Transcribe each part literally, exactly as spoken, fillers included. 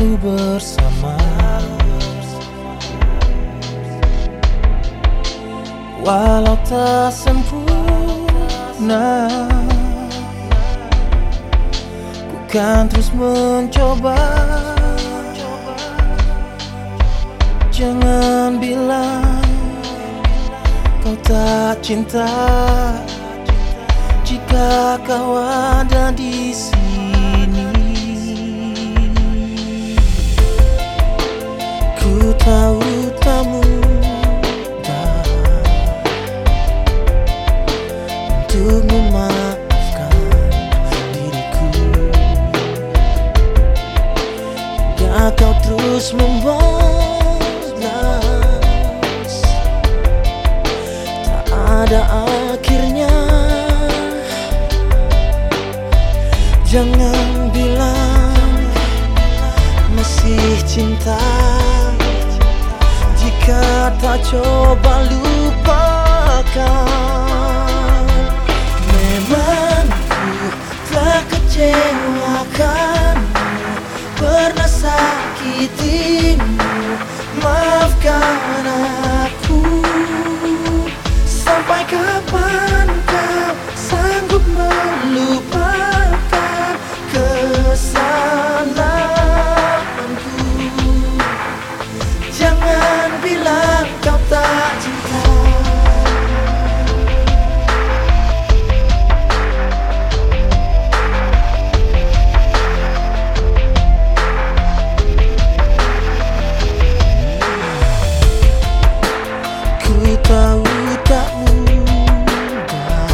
selalu bersama, walau tak sempurna. Ku kan terus mencoba. Jangan bilang kau tak cinta jika kau ada di sini. Ku tahu tak mudah untuk memaafkan diriku, hingga kau terus membalas, tak ada akhirnya. Jangan bilang masih cinta jika tak coba lupakan. Memang ku telah kecewakanmu, pernah sakitimu. Maafkan aku. Sampai kapan kau sanggup melupakan kesalahanku? Jangan bilang kau tak cinta. Ku tahu tak mudah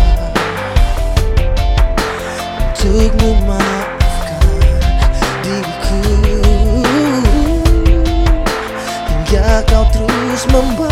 untuk memaafkan diriku, hingga kau terus membalas,